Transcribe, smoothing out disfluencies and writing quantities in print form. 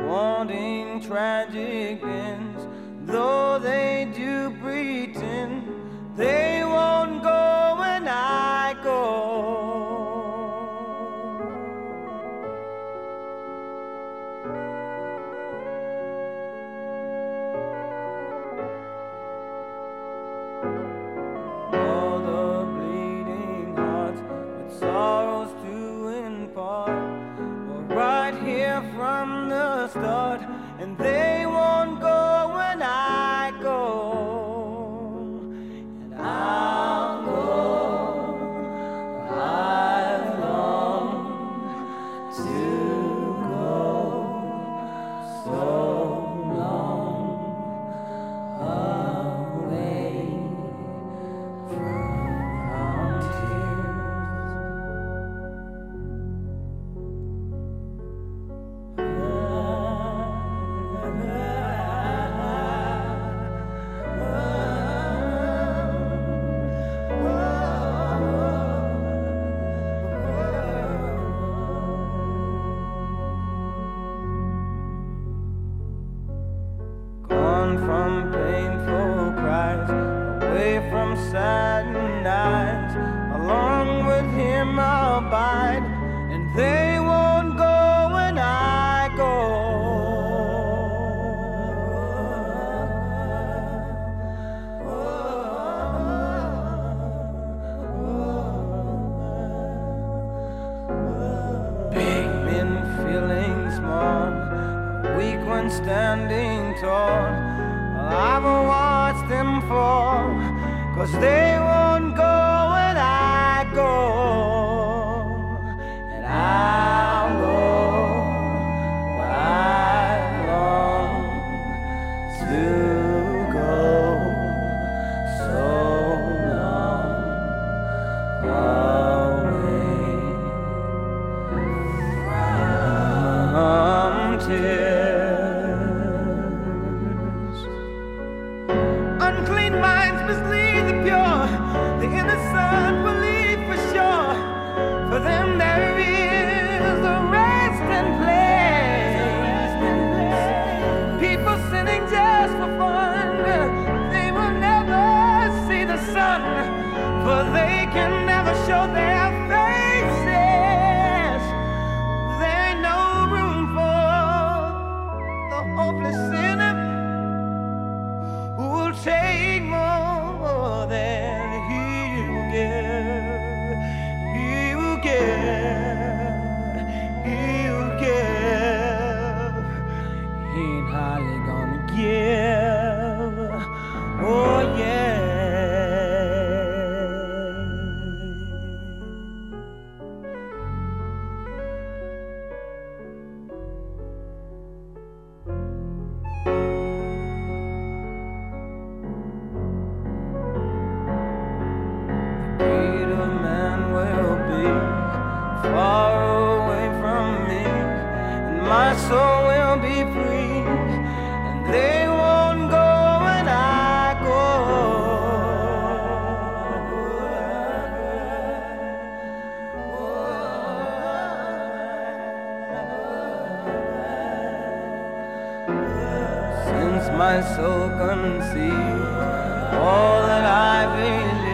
wanting tragic ends, though they do pretend they won't go when I go. All the bleeding hearts with sorrows to impart were right here from the start, and they won't go when I go. And I'll go. I've longed to go so long away from gone from painful cries, away from saddened eyes, along with him I'll abide, and they won't go when I go. Big men feeling small, weak when standing tall. I've watched them fall, 'cause they won't go when I go. And I'll go where I long to go so long away from tears. Unclean minds mislead the pure, the innocent believe for sure. For them there is a rest and place. People sinning just for fun, they will never see the sun, for they can never show their faces. There ain't no room for the hopeless sinner who will take more than he will give. He will give. He will give. He ain't hardly gonna give. Oh yeah. Greater man will be far away from me, and my soul will be free, and they won't go when I go. Since my soul conceived all that I believe,